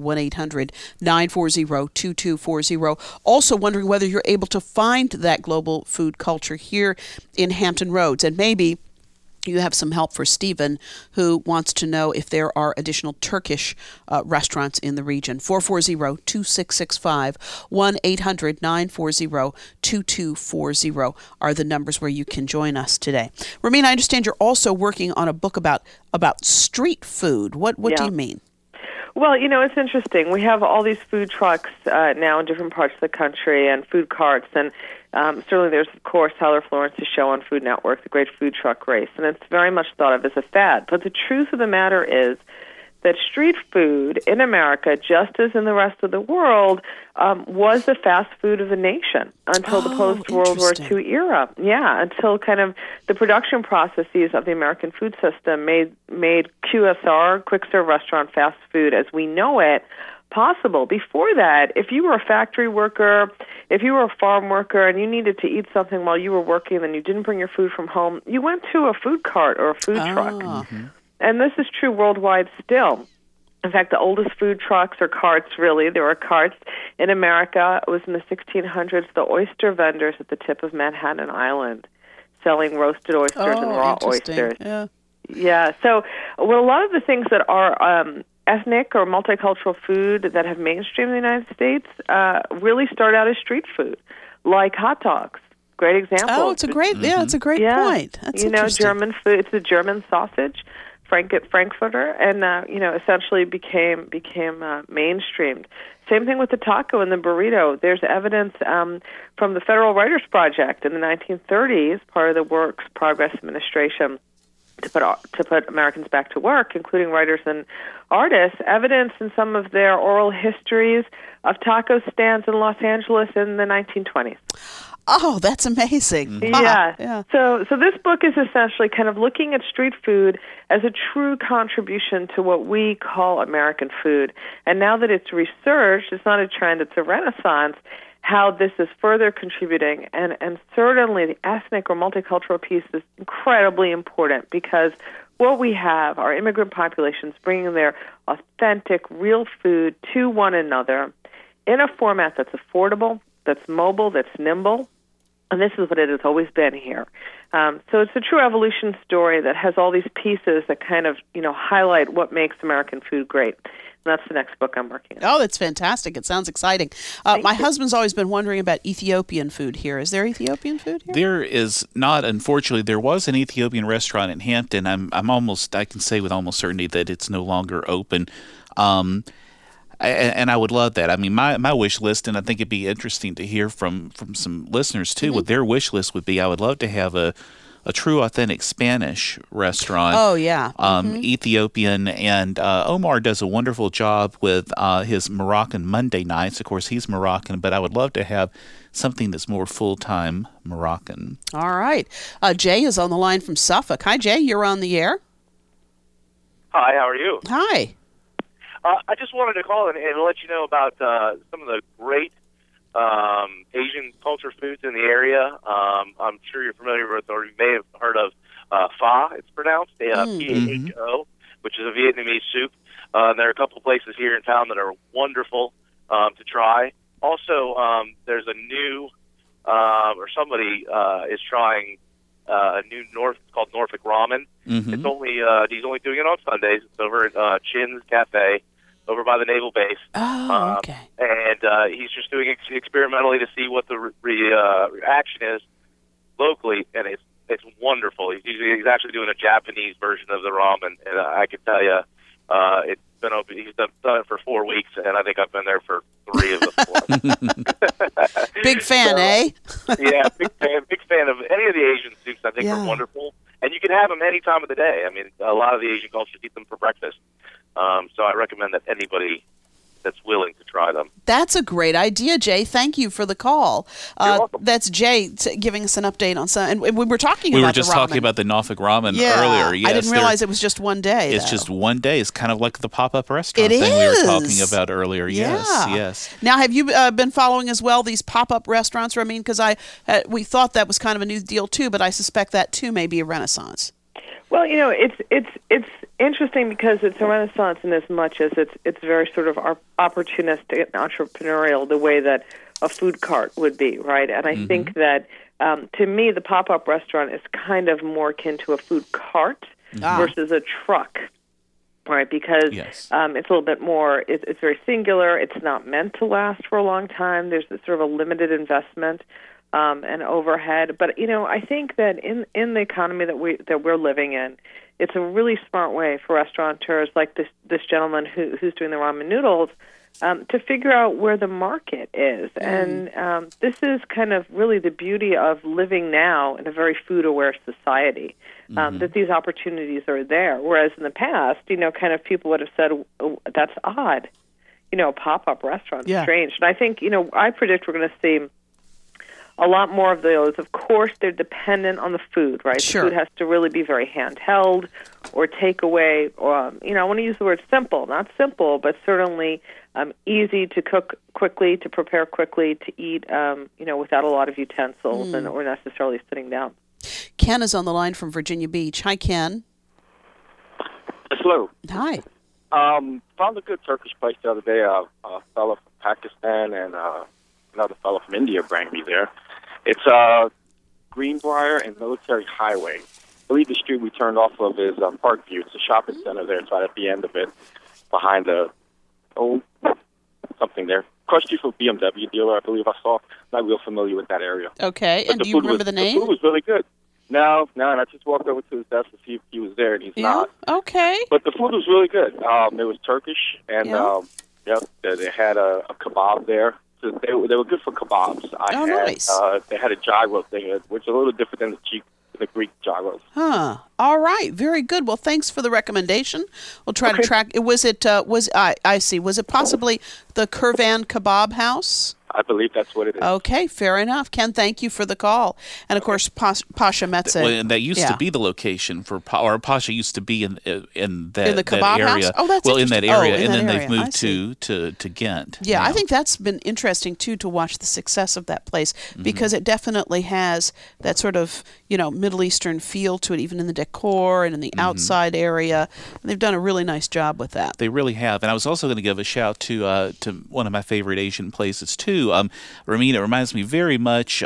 1-800-940-2240. Also wondering whether you're able to find that global food culture here in Hampton Roads, and maybe you have some help for Stephen, who wants to know if there are additional Turkish restaurants in the region. 440-2665, 1-800-940-2240 are the numbers where you can join us today. Ramin, I understand you're also working on a book about street food. What do you mean? Well, it's interesting. We have all these food trucks now in different parts of the country and food carts, and certainly there's, of course, Tyler Florence's show on Food Network, The Great Food Truck Race, and it's very much thought of as a fad. But the truth of the matter is that street food in America, just as in the rest of the world, was the fast food of the nation until the post-World War II era. Yeah, until kind of the production processes of the American food system made QSR, quick-serve restaurant fast food as we know it, possible. Before that, if you were a factory worker, if you were a farm worker and you needed to eat something while you were working and you didn't bring your food from home, you went to a food cart or a food truck. And this is true worldwide still. In fact, the oldest food trucks or carts, really, there were carts in America. It was in the 1600s, the oyster vendors at the tip of Manhattan Island selling roasted oysters and raw oysters. Yeah. So, well, a lot of the things that are ethnic or multicultural food that have mainstreamed in the United States really start out as street food, like hot dogs. Great example. Oh, it's a great, it's a great point. That's interesting. German food. It's a German sausage, Frankfurter, and essentially became mainstreamed. Same thing with the taco and the burrito. There's evidence from the Federal Writers Project in the 1930s, part of the Works Progress Administration, to put Americans back to work, including writers and artists, evidence in some of their oral histories of taco stands in Los Angeles in the 1920s. Oh, that's amazing. Yeah. So this book is essentially kind of looking at street food as a true contribution to what we call American food. And now that it's researched, it's not a trend, it's a renaissance, how this is further contributing. And certainly the ethnic or multicultural piece is incredibly important because what we have are immigrant populations bringing their authentic, real food to one another in a format that's affordable, that's mobile, that's nimble. And this is what it has always been here. So it's a true evolution story that has all these pieces that kind of, highlight what makes American food great. And that's the next book I'm working on. Oh, that's fantastic. It sounds exciting. My husband's always been wondering about Ethiopian food here. Is there Ethiopian food here? There is not, unfortunately. There was an Ethiopian restaurant in Hampton. I can say with almost certainty that it's no longer open. And I would love that. I mean, my wish list, and I think it'd be interesting to hear from some listeners too, what their wish list would be. I would love to have a true, authentic Spanish restaurant. Oh, yeah. Ethiopian. And Omar does a wonderful job with his Moroccan Monday nights. Of course, he's Moroccan, but I would love to have something that's more full-time Moroccan. All right. Jay is on the line from Suffolk. Hi, Jay. You're on the air. Hi, how are you? Hi. I just wanted to call and let you know about some of the great Asian culture foods in the area. I'm sure you're familiar with, or you may have heard of pho. It's pronounced P-A-H-O, which is a Vietnamese soup. There are a couple of places here in town that are wonderful to try. Also, there's a new, or somebody is trying a new it's called Norfolk Ramen. It's only he's only doing it on Sundays. It's over at Chin's Cafe over by the Naval Base. Oh, okay. And he's just doing it experimentally to see what the reaction is locally, and it's wonderful. He's actually doing a Japanese version of the ramen, and I can tell you, it's been open. He's done it for 4 weeks, and I think I've been there for 3 of the 4. Big fan, eh? Yeah, big fan of any of the Asian soups. I think are wonderful, and you can have them any time of the day. I mean, a lot of the Asian cultures eat them for breakfast, so I recommend that anybody that's willing to try them. That's a great idea, Jay. Thank you for the call. You're welcome. That's Jay giving us an update on some. And we were talking about We were just the ramen. talking about the Norfolk Ramen earlier. Yes, I didn't realize it was just one day. It's though. just one day. It's kind of like the pop-up restaurant It thing we is. were talking about earlier. Yes. Now, have you been following as well these pop-up restaurants? I mean, because we thought that was kind of a new deal too, but I suspect that too may be a renaissance. Well, it's interesting because it's a renaissance in as much as it's very sort of opportunistic and entrepreneurial, the way that a food cart would be, right? And I think that to me, the pop-up restaurant is kind of more akin to a food cart versus a truck, right? Because it's a little bit more. It's very singular. It's not meant to last for a long time. There's sort of a limited investment. And overhead, but I think that in the economy that we're living in, it's a really smart way for restaurateurs like this gentleman who's doing the ramen noodles to figure out where the market is, and this is kind of really the beauty of living now in a very food-aware society. That these opportunities are there, whereas in the past, kind of people would have said, oh, "That's odd," a pop-up restaurant, strange. And I think I predict we're going to see a lot more of those. Of course, they're dependent on the food, right? Sure. The food has to really be very handheld or takeaway. Or, I want to use the word simple. Not simple, but certainly easy to cook quickly, to prepare quickly, to eat, without a lot of utensils or necessarily sitting down. Ken is on the line from Virginia Beach. Hi, Ken. Hello. Hi. Found a good Turkish place the other day. A fellow from Pakistan and another fellow from India brought me there. It's Greenbrier and Military Highway. I believe the street we turned off of is Parkview. It's a shopping center there. It's right at the end of it, behind the something there. Cross street for BMW dealer, I believe I saw. Not real familiar with that area. Okay, But and do you remember the name? The food was really good. No, and I just walked over to his desk to see if he was there, and he's not. Okay. But the food was really good. It was Turkish, and they had a kebab there. So they were good for kebabs. Nice. They had a gyro thing, which is a little different than the Greek gyros. Huh. All right. Very good. Well, thanks for the recommendation. We'll try to track. I see. Was it possibly the Kurvan Kebab House? I believe that's what it is. Okay, fair enough. Ken, thank you for the call. And, of course, Pasha Metze. Well, and that used to be the location for, or Pasha used to be in the kebab that area. house? Oh, that's in that area, in and then that they've area. moved to Ghent. Yeah, I think that's been interesting, too, to watch the success of that place because it definitely has that sort of, Middle Eastern feel to it, even in the decor and in the outside area. And they've done a really nice job with that. They really have. And I was also going to give a shout to one of my favorite Asian places, too. Ramin, it reminds me very much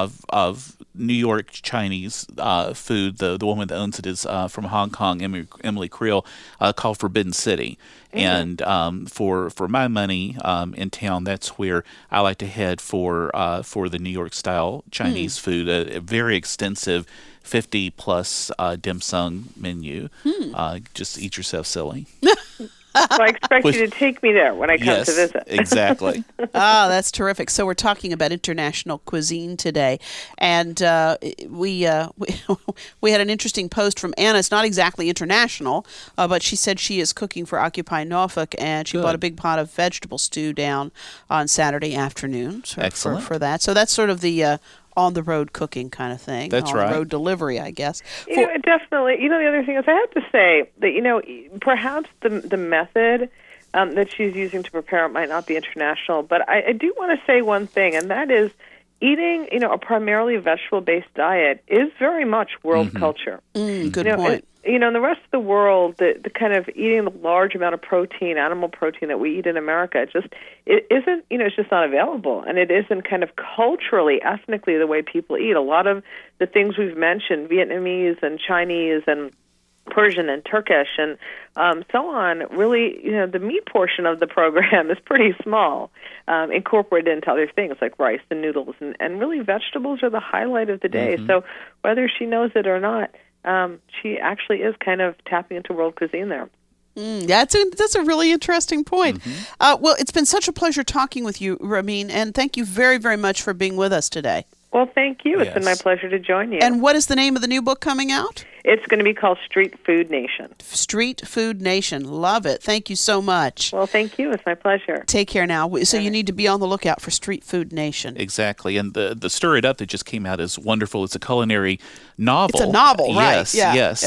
of New York Chinese food. The woman that owns it is from Hong Kong, Emily Creel, called Forbidden City. And for my money in town, that's where I like to head for the New York style Chinese food. A very extensive 50-plus dim sum menu. Just eat yourself silly. So I expect you to take me there when I come to visit. Exactly. That's terrific. So we're talking about international cuisine today, and we had an interesting post from Anna. It's not exactly international, but she said she is cooking for Occupy Norfolk, and she bought a big pot of vegetable stew down on Saturday afternoon. Excellent. For that. So that's sort of the on-the-road cooking kind of thing. That's right. On-the-road delivery, I guess. Definitely. The other thing is I have to say that, perhaps the method that she's using to prepare it might not be international, but I do want to say one thing, and that is eating, a primarily vegetable-based diet is very much world culture. Good point. In the rest of the world, the kind of eating the large amount of protein, animal protein that we eat in America, it isn't, it's just not available. And it isn't kind of culturally, ethnically the way people eat. A lot of the things we've mentioned, Vietnamese and Chinese and Persian and Turkish and so on, really, the meat portion of the program is pretty small, incorporated into other things like rice and noodles. And really, vegetables are the highlight of the day. So whether she knows it or not, she actually is kind of tapping into world cuisine there. That's a really interesting point. Well, it's been such a pleasure talking with you, Ramin, and thank you very, very much for being with us today. Well, thank you. It's been my pleasure to join you. And what is the name of the new book coming out? It's going to be called Street Food Nation. Street Food Nation. Love it. Thank you so much. Well, thank you. It's my pleasure. Take care now. So you need to be on the lookout for Street Food Nation. Exactly. And the Stir It Up that just came out is wonderful. It's a culinary novel. It's a novel, right? Yes, yes.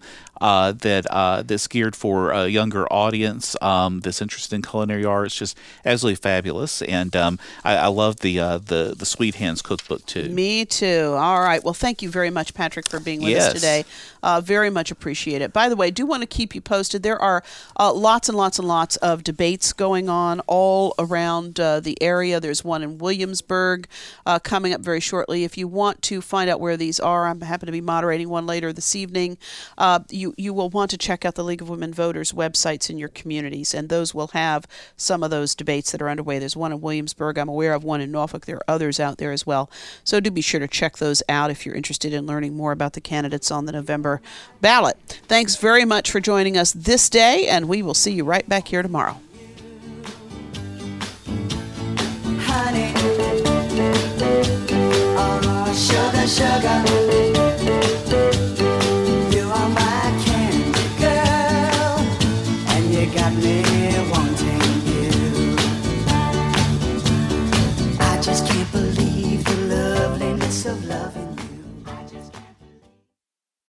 That's geared for a younger audience that's interested in culinary art. It's just absolutely fabulous. And I love the Sweet Hands cookbook, too. Me too. All right. Well, thank you very much, Patrick, for being with us today. Very much appreciate it. By the way, I do want to keep you posted. There are lots and lots and lots of debates going on all around the area. There's one in Williamsburg coming up very shortly. If you want to find out where these are, I'm happy to be moderating one later this evening. You will want to check out the League of Women Voters websites in your communities, and those will have some of those debates that are underway. There's one in Williamsburg. I'm aware of one in Norfolk. There are others out there as well. So do be sure to check those out if you're interested in learning more about the candidates on the November ballot. Thanks very much for joining us this day, and we will see you right back here tomorrow. Honey.